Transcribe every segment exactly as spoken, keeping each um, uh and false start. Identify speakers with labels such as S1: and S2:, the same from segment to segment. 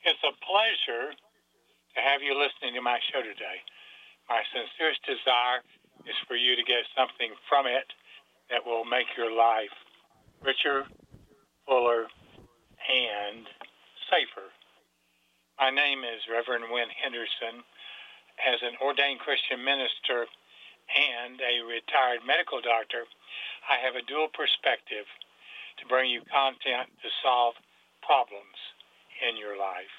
S1: It's a pleasure to have you listening to my show today. My sincerest desire is for you to get something from it that will make your life richer, fuller, and safer. My name is Reverend Wynn Henderson. As an ordained Christian minister and a retired medical doctor, I have a dual perspective to bring you content to solve problems in your life.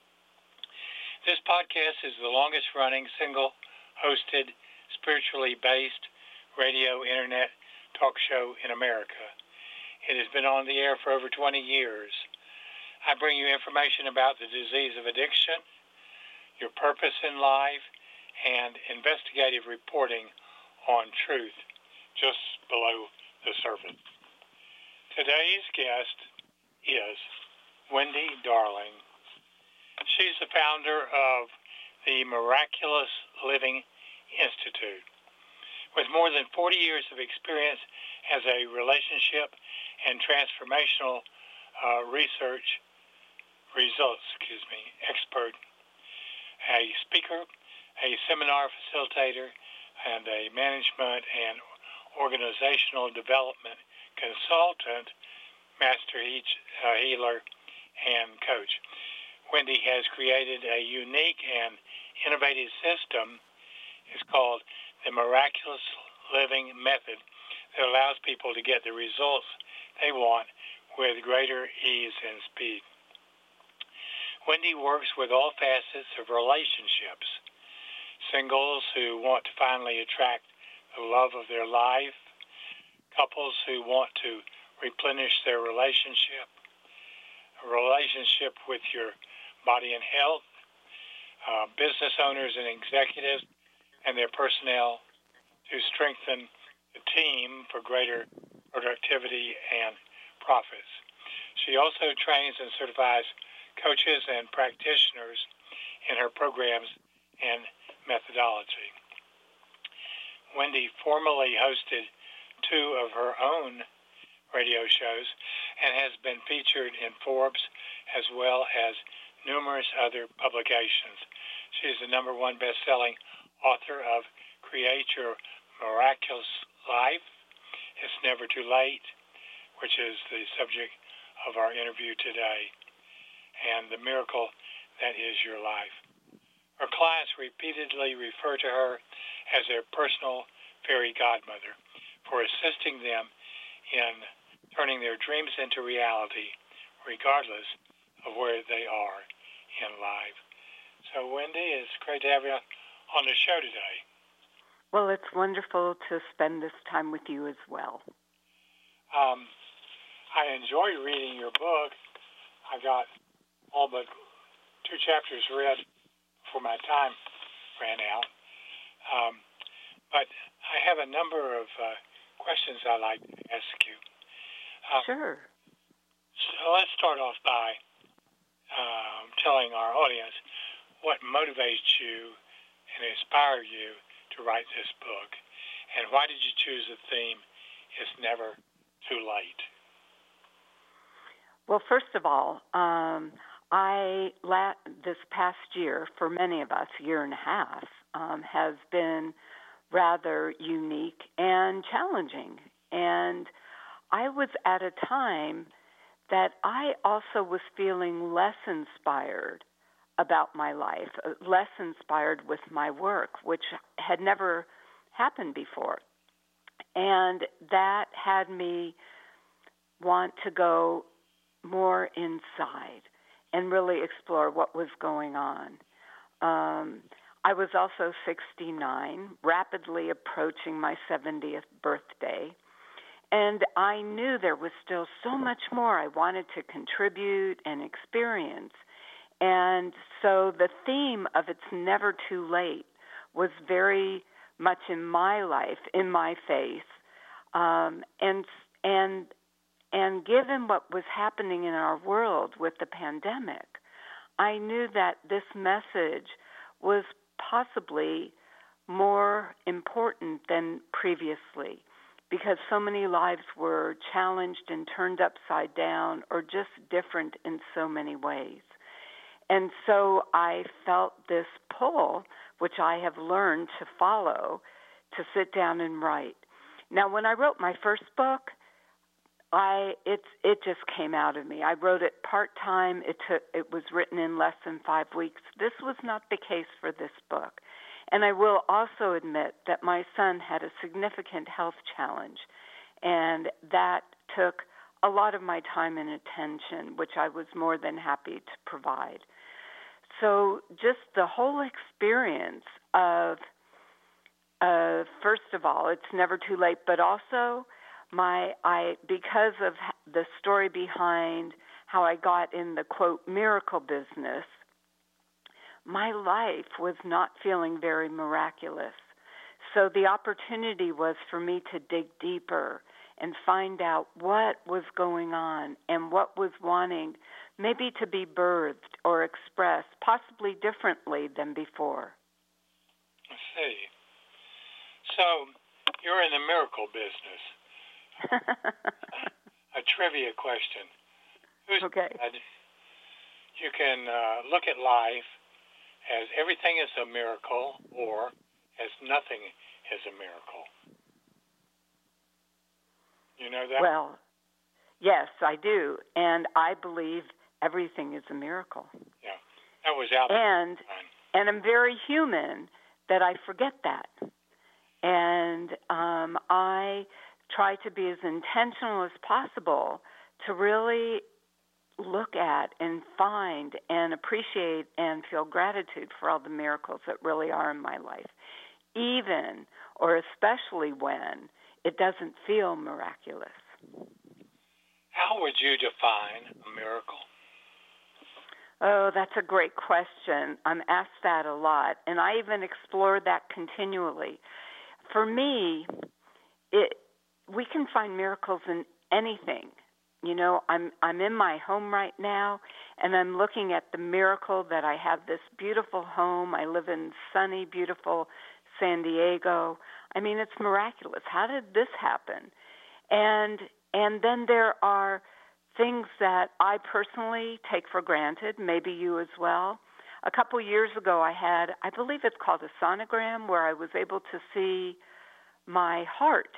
S1: This podcast is the longest running single hosted, spiritually based radio internet talk show in America. It has been on the air for over twenty years. I bring you information about the disease of addiction, your purpose in life, and investigative reporting on truth just below the surface. Today's guest is Wendy Darling. She's the founder of the Miraculous Living Institute. With more than forty years of experience as a relationship and transformational uh, research results, excuse me, expert, a speaker, a seminar facilitator, and a management and organizational development consultant, master uh, healer, and coach. Wendy has created a unique and innovative system. It's called the Miraculous Living Method that allows people to get the results they want with greater ease and speed. Wendy works with all facets of relationships. Singles who want to finally attract the love of their life, couples who want to replenish their relationship, a relationship with your body and health, uh, business owners and executives and their personnel to strengthen the team for greater productivity and profits. She also trains and certifies coaches and practitioners in her programs and methodology. Wendy formerly hosted two of her own radio shows and has been featured in Forbes as well as numerous other publications. She is the number one best-selling author of Create Your Miraculous Life, It's Never Too Late, which is the subject of our interview today, and The Miracle That Is Your Life. Her clients repeatedly refer to her as their personal fairy godmother for assisting them in turning their dreams into reality, regardless of where they are in life. So, Wendy, it's great to have you on the show today.
S2: Well, it's wonderful to spend this time with you as well.
S1: Um, I enjoy reading your book. I got all but two chapters read before my time ran out. Um, but I have a number of uh, questions I'd like to ask you.
S2: Uh, sure.
S1: So let's start off by um, telling our audience what motivates you and inspired you to write this book, and why did you choose the theme, It's Never Too Late?
S2: Well, first of all, um, I la- this past year, for many of us, year and a half, um, has been rather unique and challenging. And I was at a time that I also was feeling less inspired about my life, less inspired with my work, which had never happened before. And that had me want to go more inside and really explore what was going on. Um, I was also sixty-nine, rapidly approaching my seventieth birthday, and I knew there was still so much more I wanted to contribute and experience. And so the theme of It's Never Too Late was very much in my life, in my faith, um, and and and given what was happening in our world with the pandemic, I knew that this message was possibly more important than previously, because so many lives were challenged and turned upside down or just different in so many ways. And so I felt this pull, which I have learned to follow, to sit down and write. Now, when I wrote my first book, I it's it just came out of me. I wrote it part-time. It took it was written in less than five weeks. This was not the case for this book. And I will also admit that my son had a significant health challenge, and that took a lot of my time and attention, which I was more than happy to provide. So just the whole experience of, uh, first of all, it's never too late, but also my I because of the story behind how I got in the, quote, miracle business, my life was not feeling very miraculous. So the opportunity was for me to dig deeper and find out what was going on and what was wanting maybe to be birthed or expressed, possibly differently than before.
S1: I see. So you're in the miracle business. A trivia question. Who
S2: okay.
S1: said you can uh, look at life as everything is a miracle or as nothing is a miracle? You know that?
S2: Well, yes, I do. And I believe everything is a miracle.
S1: Yeah, that was out
S2: and
S1: there.
S2: And I'm very human that I forget that. And um, I try to be as intentional as possible to really look at and find and appreciate and feel gratitude for all the miracles that really are in my life, even or especially when it doesn't feel miraculous.
S1: How would you define a miracle?
S2: Oh, that's a great question. I'm asked that a lot, and I even explore that continually. For me, it we can find miracles in anything. You know, I'm I'm in my home right now, and I'm looking at the miracle that I have this beautiful home. I live in sunny, beautiful San Diego. I mean, it's miraculous. How did this happen? And and then there are things that I personally take for granted, maybe you as well. A couple years ago, I had, I believe it's called a sonogram, where I was able to see my heart.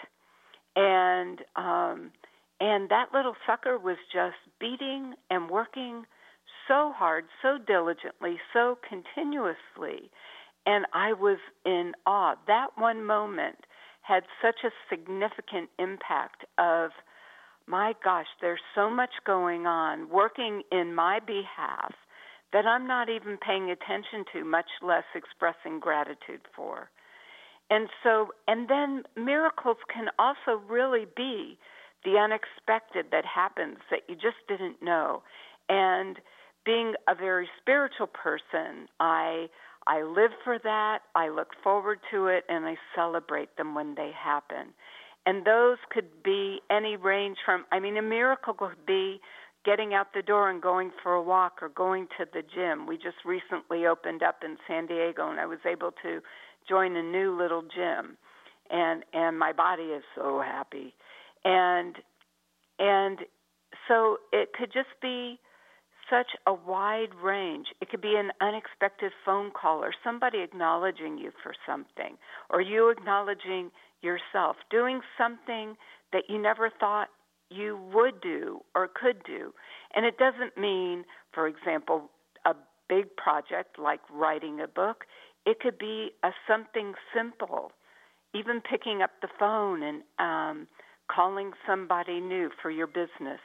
S2: And um, and that little sucker was just beating and working so hard, so diligently, so continuously. And I was in awe. That one moment had such a significant impact of, my gosh, there's so much going on, working in my behalf, that I'm not even paying attention to, much less expressing gratitude for. And so, and then miracles can also really be the unexpected that happens that you just didn't know. And being a very spiritual person, I I live for that, I look forward to it, and I celebrate them when they happen. And those could be any range from, I mean, a miracle could be getting out the door and going for a walk or going to the gym. We just recently opened up in San Diego, and I was able to join a new little gym. And and my body is so happy. And and so it could just be such a wide range. It could be an unexpected phone call or somebody acknowledging you for something, or you acknowledging yourself, doing something that you never thought you would do or could do. And it doesn't mean, for example, a big project like writing a book. It could be a something simple, even picking up the phone and um, calling somebody new for your business.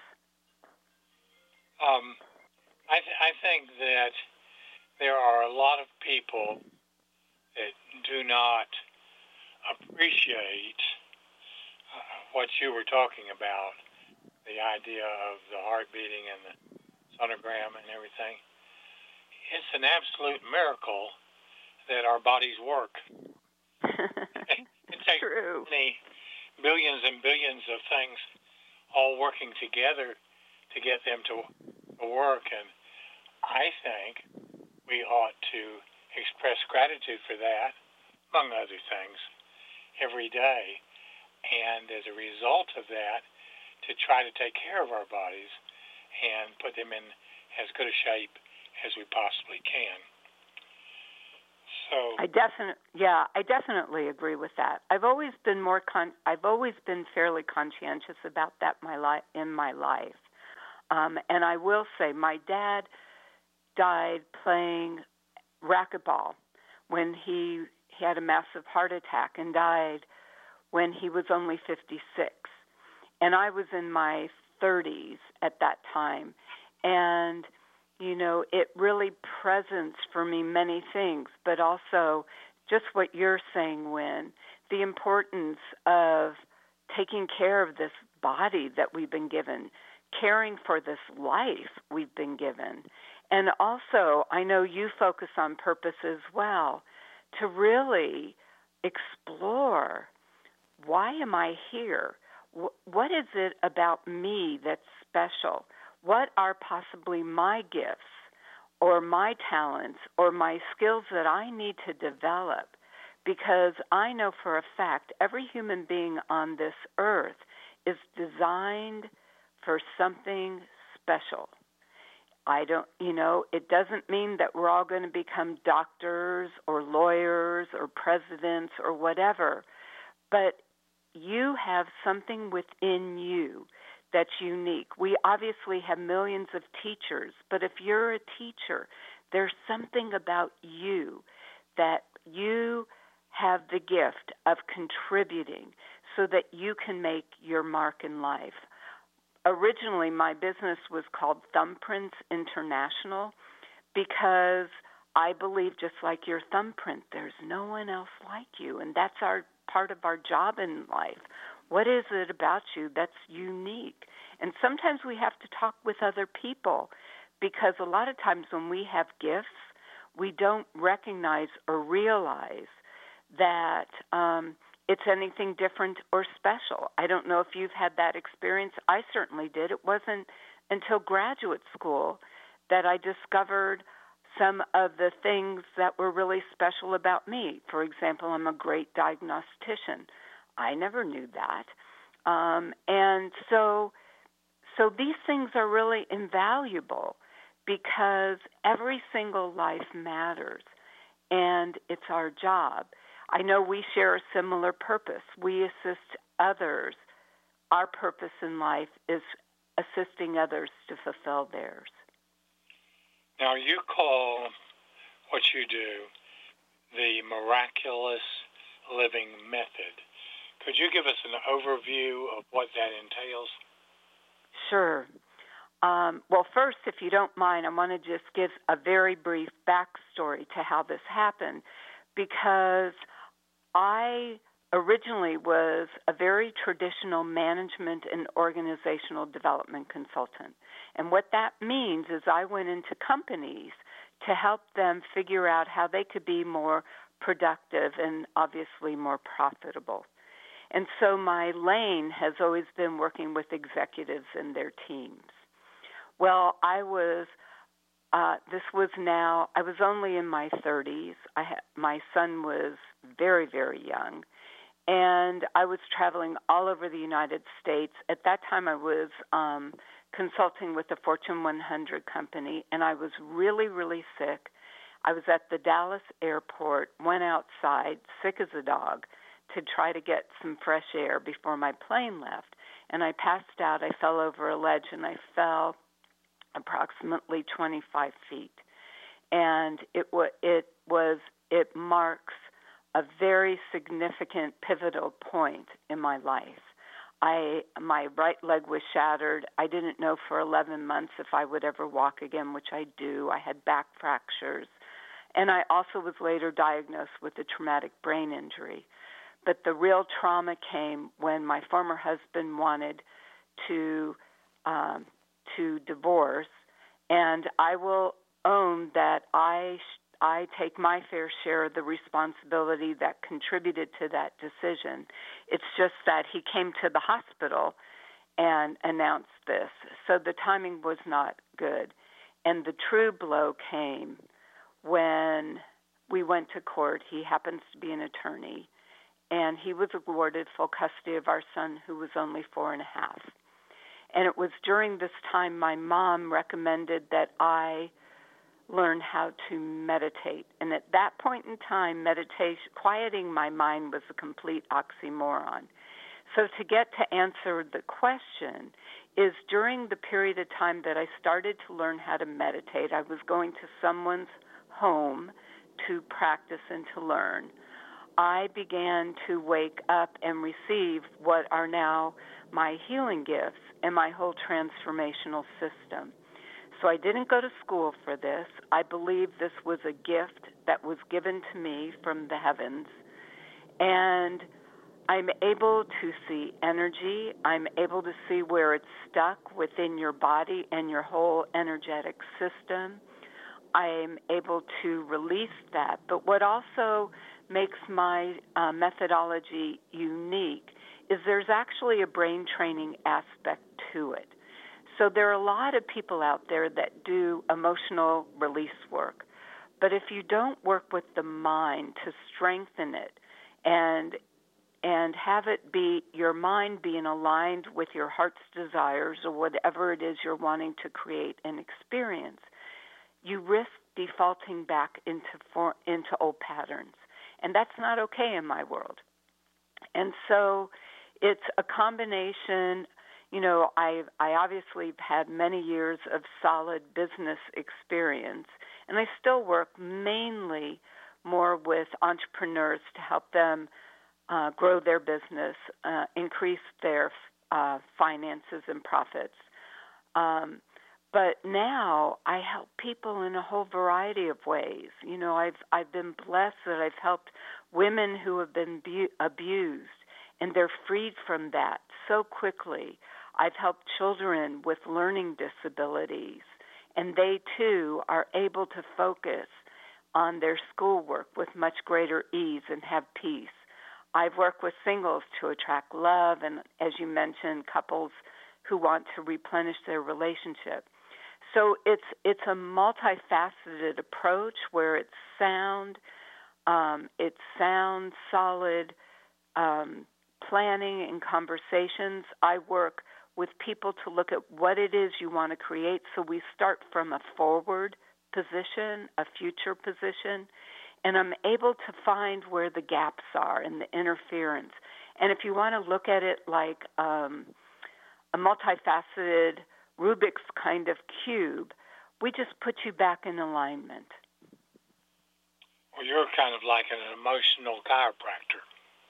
S1: Um, I, th- I think that there are a lot of people that do not appreciate uh, what you were talking about, the idea of the heart beating and the sonogram and everything. It's an absolute miracle that our bodies work. It takes
S2: True.
S1: many billions and billions of things all working together to get them to, to work. And I think we ought to express gratitude for that, among other things, every day. And as a result of that, to try to take care of our bodies and put them in as good a shape as we possibly can. So
S2: I definitely, yeah, I definitely agree with that. I've always been more con- I've always been fairly conscientious about that my li- in my life. Um, and I will say, my dad died playing racquetball when he, he had a massive heart attack and died when he was only fifty-six. And I was in my thirties at that time. And, you know, it really presents for me many things, but also just what you're saying, Wynn, the importance of taking care of this body that we've been given, caring for this life we've been given. And also, I know you focus on purpose as well, to really explore, why am I here? What is it about me that's special? What are possibly my gifts or my talents or my skills that I need to develop? Because I know for a fact every human being on this earth is designed for something special. I don't, you know, it doesn't mean that we're all going to become doctors or lawyers or presidents or whatever, but you have something within you that's unique. We obviously have millions of teachers, but if you're a teacher, there's something about you that you have the gift of contributing so that you can make your mark in life. Originally, my business was called Thumbprints International because I believe, just like your thumbprint, there's no one else like you, and that's our part of our job in life. What is it about you that's unique? And sometimes we have to talk with other people because a lot of times when we have gifts, we don't recognize or realize that um, it's anything different or special. I don't know if you've had that experience. I certainly did. It wasn't until graduate school that I discovered some of the things that were really special about me. For example, I'm a great diagnostician. I never knew that. Um, and so, so these things are really invaluable because every single life matters, and it's our job. I know we share a similar purpose. We assist others. Our purpose in life is assisting others to fulfill theirs.
S1: Now, you call what you do the miraculous living method. Could you give us an overview of what that entails?
S2: Sure. Um, well, first, if you don't mind, I want to just give a very brief backstory to how this happened, because I originally was a very traditional management and organizational development consultant. And what that means is I went into companies to help them figure out how they could be more productive and obviously more profitable. And so my lane has always been working with executives and their teams. Well, I was, uh, this was now, I was only in my thirties. I had, my son was very, very young. And I was traveling all over the United States. At that time, I was um, consulting with a Fortune one hundred company, and I was really, really sick. I was at the Dallas airport, went outside, sick as a dog, to try to get some fresh air before my plane left. And I passed out. I fell over a ledge, and I fell approximately twenty-five feet. And it, wa- it was, it marks a very significant pivotal point in my life. I my right leg was shattered. I didn't know for eleven months if I would ever walk again, which I do. I had back fractures. And I also was later diagnosed with a traumatic brain injury. But the real trauma came when my former husband wanted to um, to divorce, and I will own that I sh- I take my fair share of the responsibility that contributed to that decision. It's just that he came to the hospital and announced this. So the timing was not good. And the true blow came when we went to court. He happens to be an attorney, and he was awarded full custody of our son, who was only four and a half. And it was during this time my mom recommended that I learn how to meditate. And at that point in time, meditation, quieting my mind was a complete oxymoron. So to get to answer the question is during the period of time that I started to learn how to meditate, I was going to someone's home to practice and to learn. I began to wake up and receive what are now my healing gifts and my whole transformational system. So I didn't go to school for this. I believe this was a gift that was given to me from the heavens. And I'm able to see energy. I'm able to see where it's stuck within your body and your whole energetic system. I'm able to release that. But what also makes my uh, methodology unique is there's actually a brain training aspect to it. So there are a lot of people out there that do emotional release work. But if you don't work with the mind to strengthen it and and have it be your mind being aligned with your heart's desires or whatever it is you're wanting to create and experience, you risk defaulting back into for, into old patterns. And that's not okay in my world. And so it's a combination. You know, I I obviously had many years of solid business experience, and I still work mainly more with entrepreneurs to help them uh, grow their business, uh, increase their uh, finances and profits. Um, but now I help people in a whole variety of ways. You know, I've I've been blessed that I've helped women who have been bu- abused, and they're freed from that so quickly. I've helped children with learning disabilities, and they, too, are able to focus on their schoolwork with much greater ease and have peace. I've worked with singles to attract love and, as you mentioned, couples who want to replenish their relationship. So it's it's a multifaceted approach where it's sound, um, it's sound, solid um, planning and conversations. I work with people to look at what it is you want to create. So we start from a forward position, a future position, and I'm able to find where the gaps are and the interference. And if you want to look at it like um, a multifaceted Rubik's kind of cube, we just put you back in alignment.
S1: Well, you're kind of like an emotional chiropractor.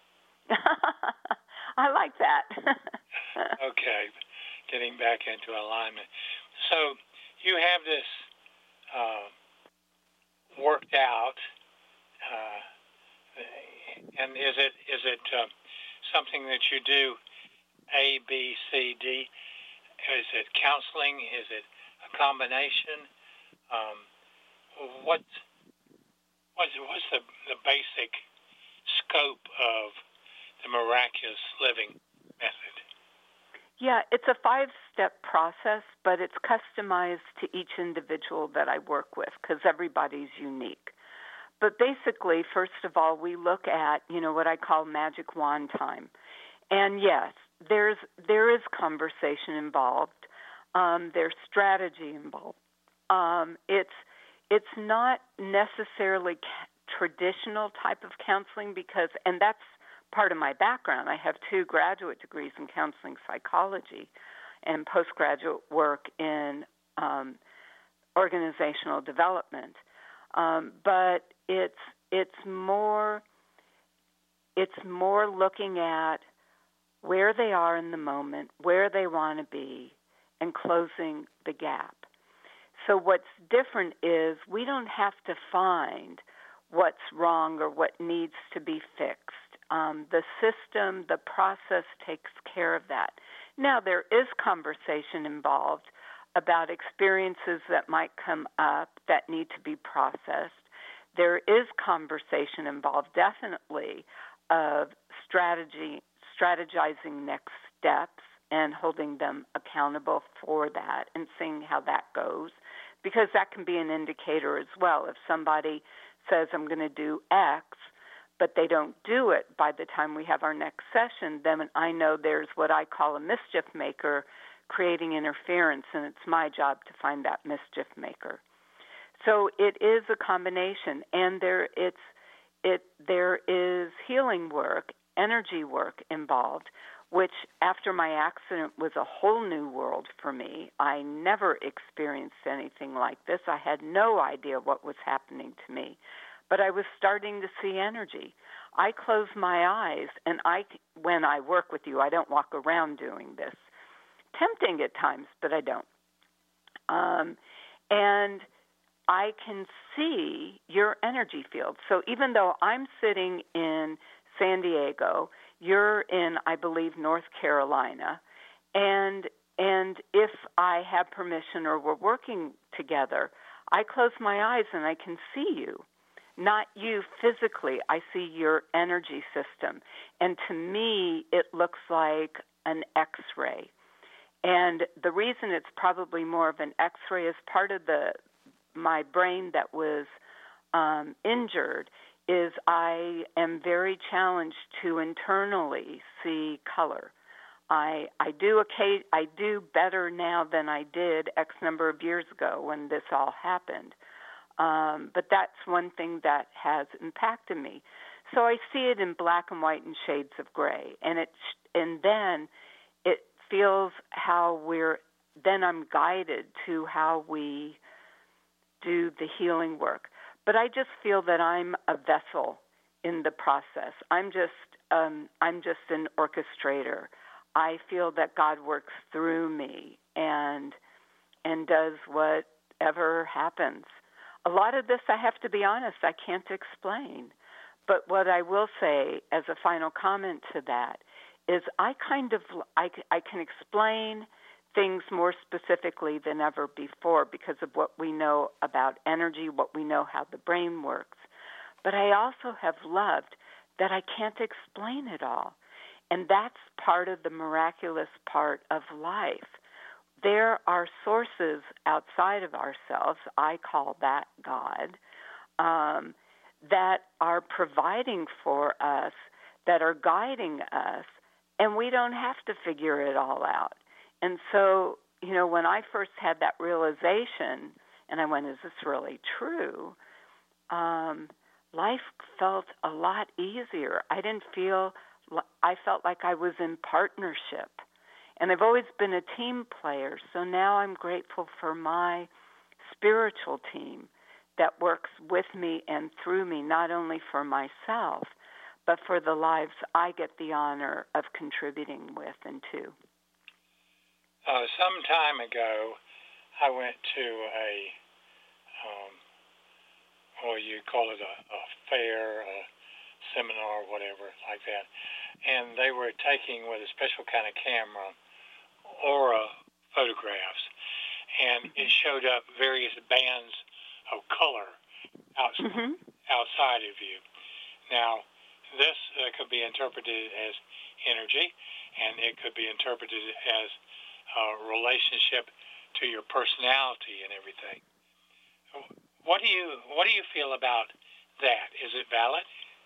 S2: I like that.
S1: Okay, getting back into alignment. So you have this uh, worked out, uh, and is it is it uh, something that you do A, B, C, D? Is it counseling? Is it a combination? Um, what what's what's the the basic scope of the miraculous living method?
S2: Yeah, it's a five-step process, but it's customized to each individual that I work with because everybody's unique. But basically, first of all, we look at, you know, what I call magic wand time. And yes, there's there is conversation involved. Um, there's strategy involved. Um, it's it's not necessarily ca- traditional type of counseling because, and that's part of my background. I have two graduate degrees in counseling psychology and postgraduate work in um, organizational development. Um, but it's it's more it's more looking at where they are in the moment, where they want to be, and closing the gap. So what's different is we don't have to find what's wrong or what needs to be fixed. Um, the system, the process takes care of that. Now, there is conversation involved about experiences that might come up that need to be processed. There is conversation involved, definitely, of strategy, strategizing next steps and holding them accountable for that and seeing how that goes, because that can be an indicator as well. If somebody says, I'm going to do X, but they don't do it by the time we have our next session, then I know there's what I call a mischief maker creating interference, and it's my job to find that mischief maker. So it is a combination, and there it's it there is healing work, energy work involved, which after my accident was a whole new world for me. I never experienced anything like this. I had no idea what was happening to me, but I was starting to see energy. I close my eyes, and I when I work with you, I don't walk around doing this. Tempting at times, but I don't. Um, and I can see your energy field. So even though I'm sitting in San Diego, you're in, I believe, North Carolina, and and if I have permission or we're working together, I close my eyes and I can see you. Not you physically. I see your energy system. And to me, it looks like an X-ray. And the reason it's probably more of an X-ray is part of the my brain that was um, injured is I am very challenged to internally see color. I I do okay I do better now than I did X number of years ago when this all happened. Um, but that's one thing that has impacted me. So I see it in black and white and shades of gray, and it and then it feels how we're then I'm guided to how we do the healing work. But I just feel that I'm a vessel in the process. I'm just um, I'm just an orchestrator. I feel that God works through me and and does whatever happens. A lot of this, I have to be honest, I can't explain. But what I will say as a final comment to that is I kind of I, I can explain things more specifically than ever before because of what we know about energy, what we know how the brain works. But I also have loved that I can't explain it all. And that's part of the miraculous part of life. There are sources outside of ourselves, I call that God, um, that are providing for us, that are guiding us, and we don't have to figure it all out. And so, you know, when I first had that realization, and I went, is this really true? Um, life felt a lot easier. I didn't feel, I felt like I was in partnership. And I've always been a team player, so now I'm grateful for my spiritual team that works with me and through me, not only for myself, but for the lives I get the honor of contributing with and to.
S1: Uh, some time ago, I went to a, um, well, you call it a, a fair, a seminar, whatever, like that. And they were taking with a special kind of camera, aura photographs. And it showed up various bands of color outside, mm-hmm. outside of you. Now, this uh, could be interpreted as energy, and it could be interpreted as Uh, relationship to your personality and everything. What do you what do you feel about that? Is it valid?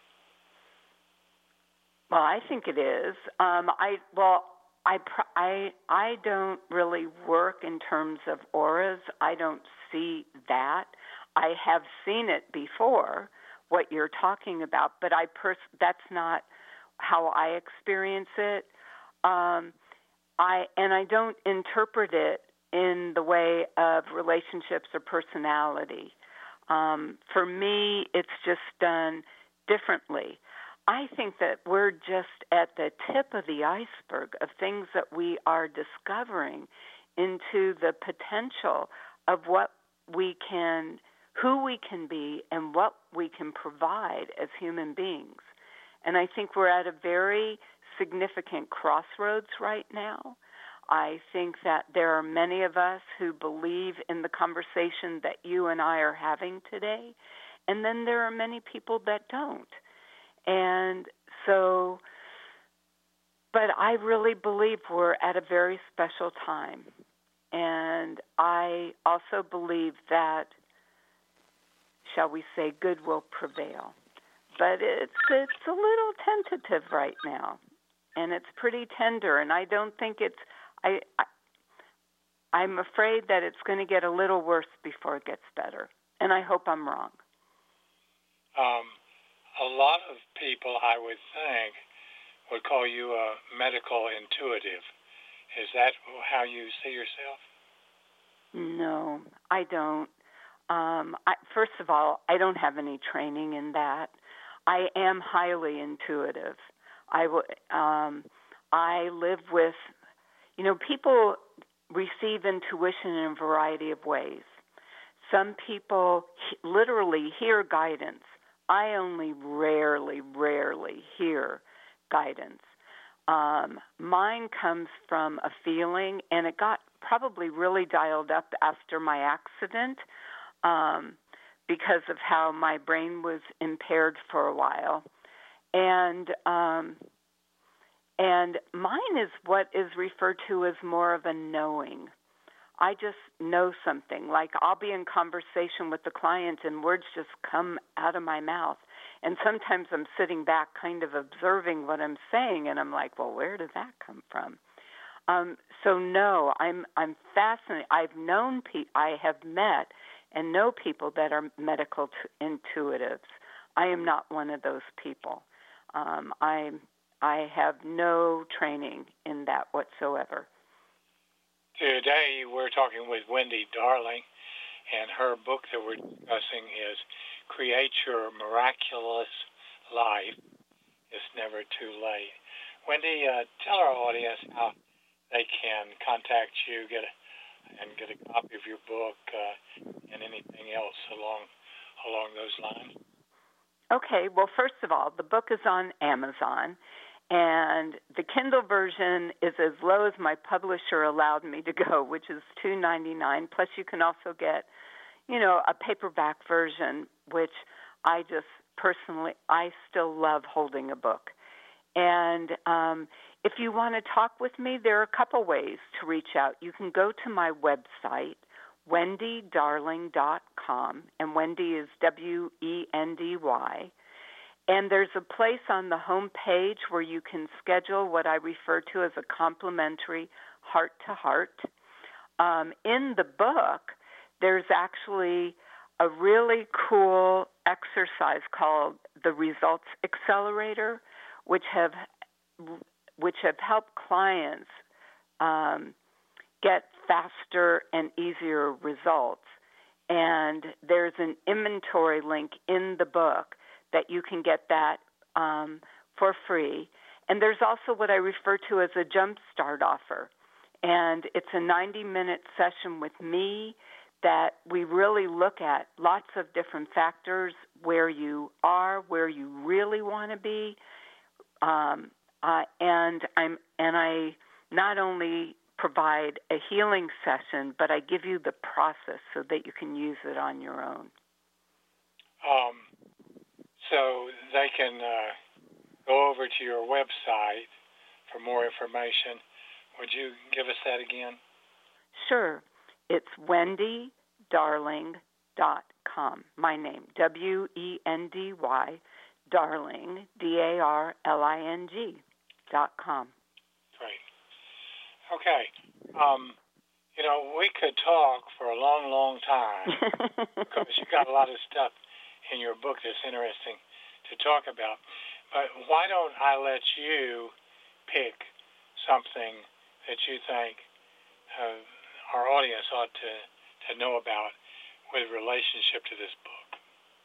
S2: Well, I think it is. Um, I well, I I I don't really work in terms of auras. I don't see that. I have seen it before, what you're talking about, but I pers- that's not how I experience it. Um, I and I don't interpret it in the way of relationships or personality. Um, for me, it's just done differently. I think that we're just at the tip of the iceberg of things that we are discovering into the potential of what we can, who we can be, and what we can provide as human beings. And I think we're at a very significant crossroads right now. I think that there are many of us who believe in the conversation that you and I are having today, and then there are many people that don't. And so, but I really believe we're at a very special time. And I also believe that, shall we say, good will prevail. But it's it's a little tentative right now. And it's pretty tender, and I don't think it's, I, I, I'm afraid that it's going to get a little worse before it gets better. and I hope I'm wrong.
S1: Um, a lot of people, I would think, would call you a medical intuitive. Is that how you see yourself?
S2: No, I don't. Um, I, first of all, I don't have any training in that. I am highly intuitive. I, w- um, I live with, you know, people receive intuition in a variety of ways. Some people he- literally hear guidance. I only rarely, rarely hear guidance. Um, mine comes from a feeling, and it got probably really dialed up after my accident um, because of how my brain was impaired for a while. And um, and mine is what is referred to as more of a knowing. I just know something. Like I'll be in conversation with the client and words just come out of my mouth. And sometimes I'm sitting back kind of observing what I'm saying, and I'm like, well, where did that come from? Um, so no, I'm I'm fascinated. I've known pe- I have met and know people that are medical t- intuitives. I am not one of those people. Um, I I have no training in that whatsoever.
S1: Today we're talking with Wendy Darling, and her book that we're discussing is Create Your Miraculous Life. It's Never Too Late. Wendy, uh, tell our audience how they can contact you, get a, and get a copy of your book uh, and anything else along along those lines.
S2: Okay, well, first of all, the book is on Amazon, and the Kindle version is as low as my publisher allowed me to go, which is two dollars and ninety-nine cents. Plus, you can also get, you know, a paperback version, which I just personally, I still love holding a book. And um, if you want to talk with me, there are a couple ways to reach out. You can go to my website, wendy darling dot com, and Wendy is W E N D Y. And there's a place on the home page where you can schedule what I refer to as a complimentary heart-to-heart. Um, in the book, there's actually a really cool exercise called the Results Accelerator, which have which have helped clients um, get faster and easier results. And there's an inventory link in the book that you can get that um, for free. And there's also what I refer to as a jumpstart offer. And it's a ninety-minute session with me that we really look at lots of different factors, where you are, where you really want to be. Um, uh, and I'm and I not only provide a healing session, but I give you the process so that you can use it on your own.
S1: Um, so they can uh, go over to your website for more information. Would you give us that again?
S2: Sure. It's wendy darling dot com. My name, W E N D Y, Darling, D A R L I N G, dot com.
S1: Great. Okay. Um, you know, we could talk for a long, long time because you got a lot of stuff in your book that's interesting to talk about. But why don't I let you pick something that you think uh, our audience ought to, to know about with relationship to this book?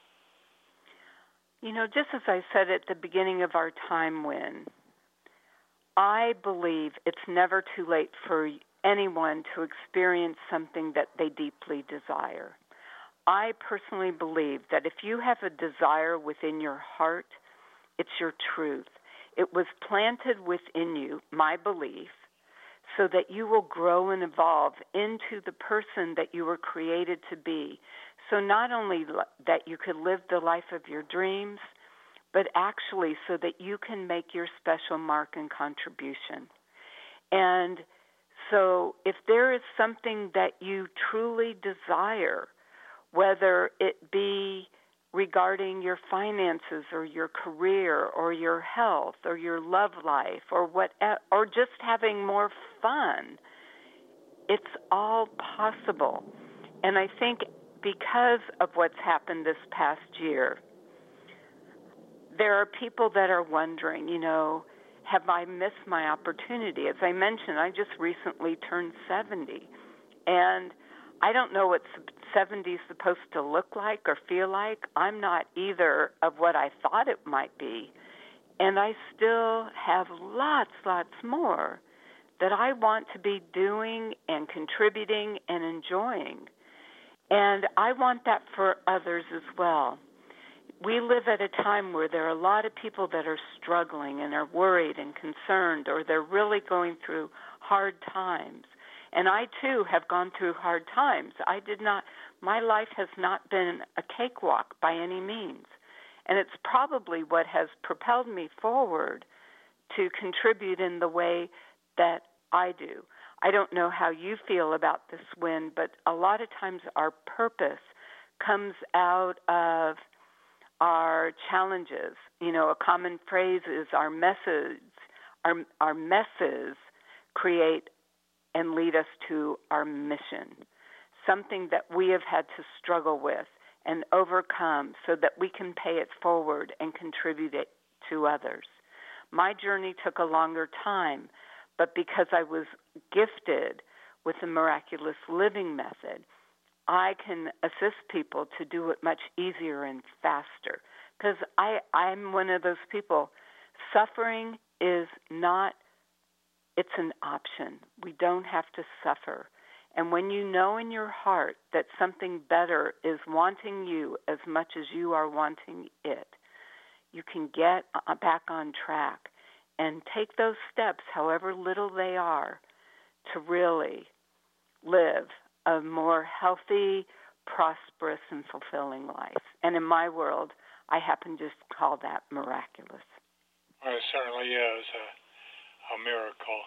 S2: You know, just as I said at the beginning of our time, Win, I believe it's never too late for anyone to experience something that they deeply desire. I personally believe that if you have a desire within your heart, it's your truth. It was planted within you, my belief, so that you will grow and evolve into the person that you were created to be. So not only that you could live the life of your dreams, but actually so that you can make your special mark and contribution. And so if there is something that you truly desire, whether it be regarding your finances or your career or your health or your love life or what, or just having more fun, it's all possible. And I think because of what's happened this past year, there are people that are wondering, you know, have I missed my opportunity? As I mentioned, I just recently turned seventy, and I don't know what seventy is supposed to look like or feel like. I'm not either of what I thought it might be, and I still have lots, lots more that I want to be doing and contributing and enjoying. And I want that for others as well. We live at a time where there are a lot of people that are struggling and are worried and concerned, or they're really going through hard times. And I, too, have gone through hard times. I did not, my life has not been a cakewalk by any means. And it's probably what has propelled me forward to contribute in the way that I do. I don't know how you feel about this, Wynn, but a lot of times our purpose comes out of our challenges. You know, a common phrase is our messes, our, our messes create and lead us to our mission, something that we have had to struggle with and overcome so that we can pay it forward and contribute it to others. My journey took a longer time, but because I was gifted with the miraculous living method, I can assist people to do it much easier and faster. Because I, I'm one of those people, suffering is not, it's an option. We don't have to suffer. And when you know in your heart that something better is wanting you as much as you are wanting it, you can get back on track and take those steps, however little they are, to really live a more healthy, prosperous, and fulfilling life. And in my world, I happen to just call that miraculous.
S1: Well, it certainly is a, a miracle.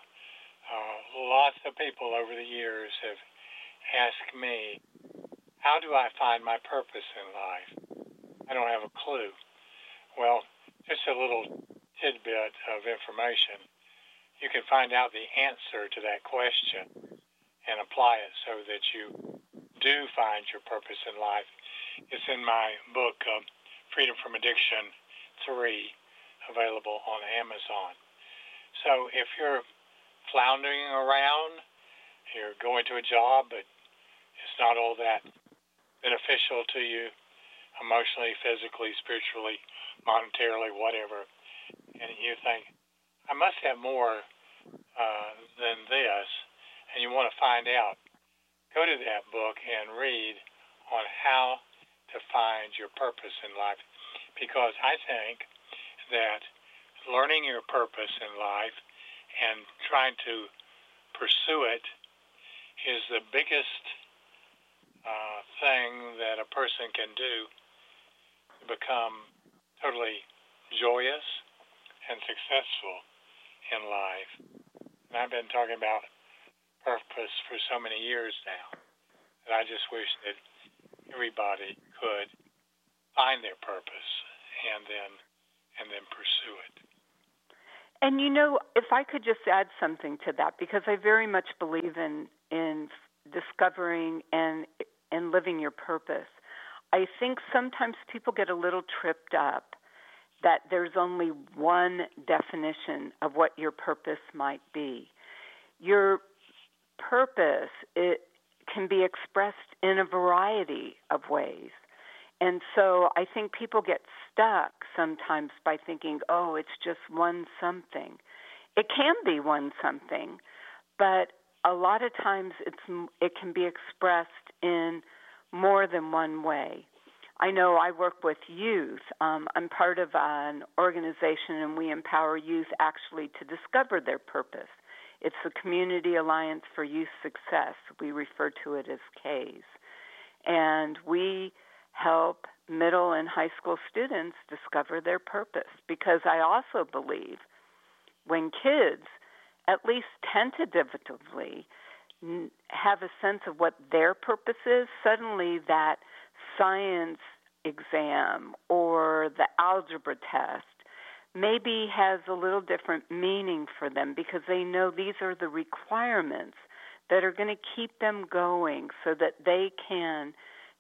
S1: Uh, lots of people over the years have asked me, how do I find my purpose in life? I don't have a clue. Well, just a little tidbit of information. You can find out the answer to that question and apply it so that you do find your purpose in life. It's in my book, uh, Freedom from Addiction three, available on Amazon. So if you're floundering around, you're going to a job, but it's not all that beneficial to you emotionally, physically, spiritually, monetarily, whatever, and you think, I must have more uh, than this, and you want to find out, go to that book and read on how to find your purpose in life, because I think that learning your purpose in life and trying to pursue it is the biggest uh, thing that a person can do to become totally joyous and successful in life. And I've been talking about purpose for so many years now that I just wish that everybody could find their purpose and then and then pursue it.
S2: And you know, if I could just add something to that, because I very much believe in in discovering and and living your purpose. I think sometimes people get a little tripped up that there's only one definition of what your purpose might be. Your purpose, it can be expressed in a variety of ways. And so I think people get stuck sometimes by thinking, oh, it's just one something. It can be one something, but a lot of times it's it can be expressed in more than one way. I know I work with youth. Um, I'm part of an organization, and we empower youth actually to discover their purpose. It's the Community Alliance for Youth Success. We refer to it as CAYS. And we help middle and high school students discover their purpose, because I also believe when kids at least tentatively have a sense of what their purpose is, suddenly that science exam or the algebra test maybe has a little different meaning for them, because they know these are the requirements that are going to keep them going so that they can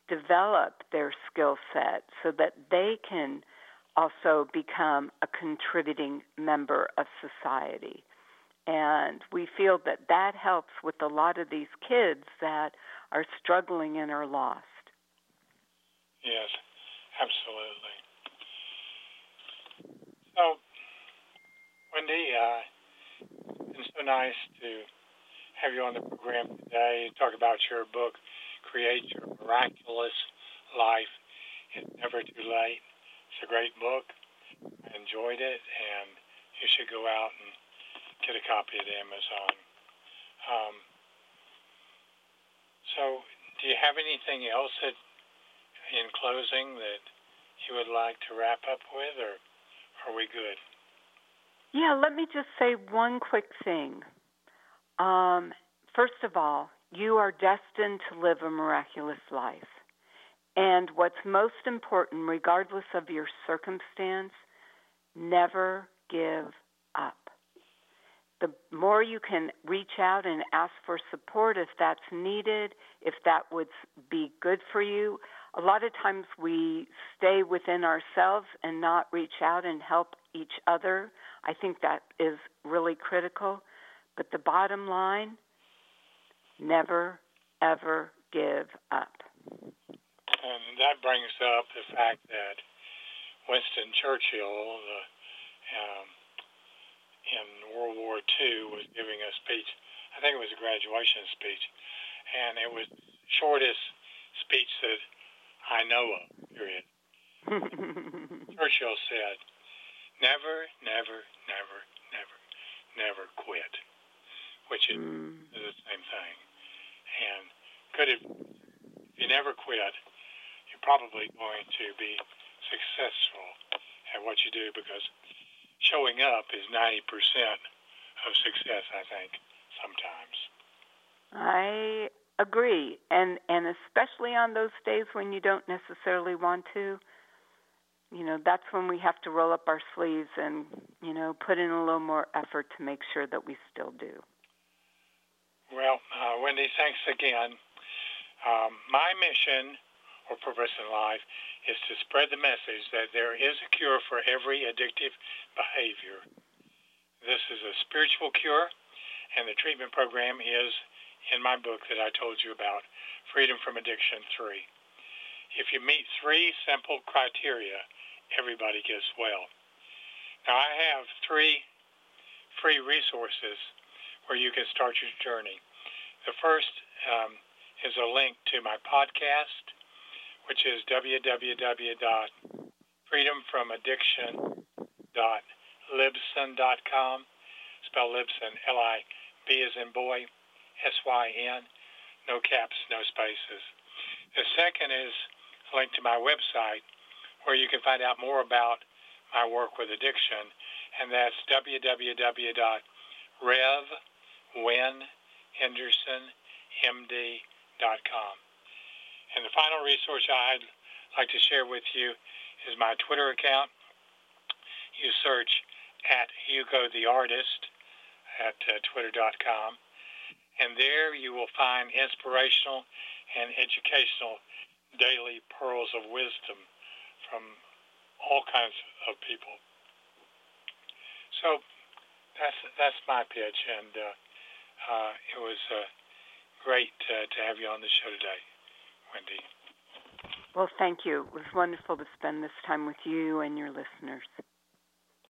S2: develop their skill set so that they can also become a contributing member of society. And we feel that that helps with a lot of these kids that are struggling and are lost.
S1: Yes, absolutely. So, Wendy, uh, it's been so nice to have you on the program today, talk about your book, Create Your Miraculous Life. It's Never Too Late. It's a great book. I enjoyed it, and you should go out and get a copy at Amazon. Um, so, do you have anything else that, in closing, that you would like to wrap up with, or are we good?
S2: Yeah, let me just say one quick thing. Um, first of all, you are destined to live a miraculous life. And what's most important, regardless of your circumstance, never give up. The more you can reach out and ask for support if that's needed, if that would be good for you. A lot of times we stay within ourselves and not reach out and help each other. I think that is really critical. But the bottom line, never, ever give up.
S1: And that brings up the fact that Winston Churchill, the, um, in World War Two, was giving a speech. I think it was a graduation speech, and it was the shortest speech that I know of, period. Churchill said, never, never, never, never, never quit, which is mm. the same thing. And could it, if you never quit, you're probably going to be successful at what you do, because showing up is ninety percent of success, I think, sometimes.
S2: I agree. And and especially on those days when you don't necessarily want to, you know, that's when we have to roll up our sleeves and, you know, put in a little more effort to make sure that we still do.
S1: Well, uh, Wendy, thanks again. Um, my mission or purpose in life is to spread the message that there is a cure for every addictive behavior. This is a spiritual cure, and the treatment program is in my book that I told you about, Freedom from Addiction three. If you meet three simple criteria, everybody gets well. Now, I have three free resources where you can start your journey. The first um, is a link to my podcast, which is w w w dot freedom from addiction dot libsyn dot com. Spell Libsyn, L I B as in boy, S Y N, no caps, no spaces. The second is a link to my website where you can find out more about my work with addiction, and that's w w w dot rev win henderson m d dot com. And the final resource I'd like to share with you is my Twitter account. You search at Hugo the Artist at uh, twitter dot com, and there you will find inspirational and educational daily pearls of wisdom from all kinds of people. So that's that's my pitch, and uh, uh, it was uh, great uh, to have you on the show today, Wendy.
S2: Well, thank you. It was wonderful to spend this time with you and your listeners.